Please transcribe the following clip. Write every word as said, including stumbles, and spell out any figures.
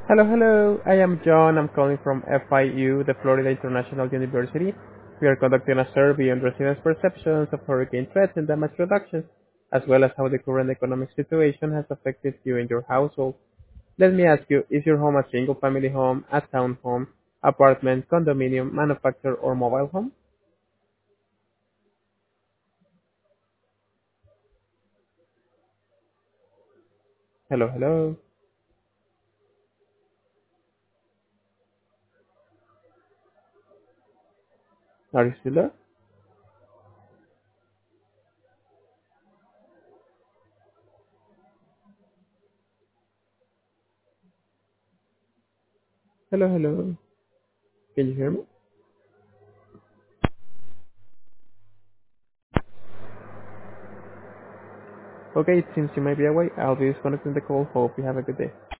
Hello, hello. I am John. I'm calling from F I U, the Florida International University. We are conducting a survey on residents' perceptions of hurricane threats and damage reduction, as well as how the current economic situation has affected you and your household. Let me ask you, is your home a single-family home, a townhome, apartment, condominium, manufactured, or mobile home? Hello, hello. Are you still there? Hello, hello. Can you hear me? Okay, it seems you might be away. I'll be disconnecting the call. Hope you have a good day.